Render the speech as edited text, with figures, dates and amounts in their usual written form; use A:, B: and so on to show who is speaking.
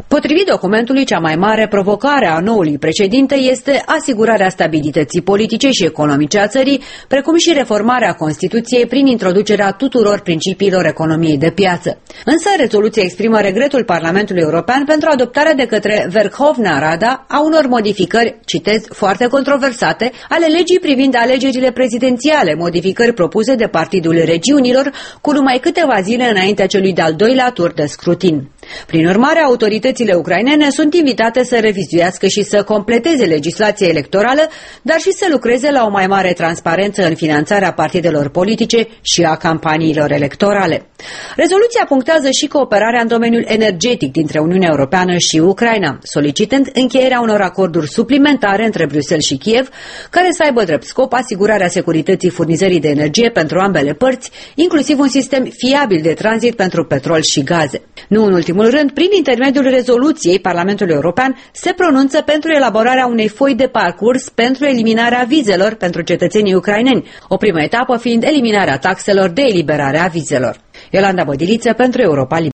A: Potrivit documentului, cea mai mare provocare a noului președinte este asigurarea stabilității politice și economice a țării, precum și reformarea Constituției prin introducerea tuturor principiilor economiei de piață. Însă, rezoluția exprimă regretul Parlamentului European pentru adoptarea de către Verkhovna Rada a unor modificări, citez, foarte controversate, ale legii privind alegerile prezidențiale, modificări propuse de Partidul Regiunilor cu numai câteva zile înaintea celui de-al doilea tur de scrutin. Prin urmare, autoritățile ucrainene sunt invitate să revizuiască și să completeze legislația electorală, dar și să lucreze la o mai mare transparență în finanțarea partidelor politice și a campaniilor electorale. Rezoluția punctează și cooperarea în domeniul energetic dintre Uniunea Europeană și Ucraina, solicitând încheierea unor acorduri suplimentare între Bruxelles și Kiev, care să aibă drept scop asigurarea securității furnizării de energie pentru ambele părți, inclusiv un sistem fiabil de tranzit pentru petrol și gaze. Nu în ultimul rând, prin intermediul rezoluției, Parlamentul European se pronunță pentru elaborarea unei foi de parcurs pentru eliminarea vizelor pentru cetățenii ucraineni, o primă etapă fiind eliminarea taxelor de eliberare a vizelor. Iolanda Bădiliță pentru Europa Liberă.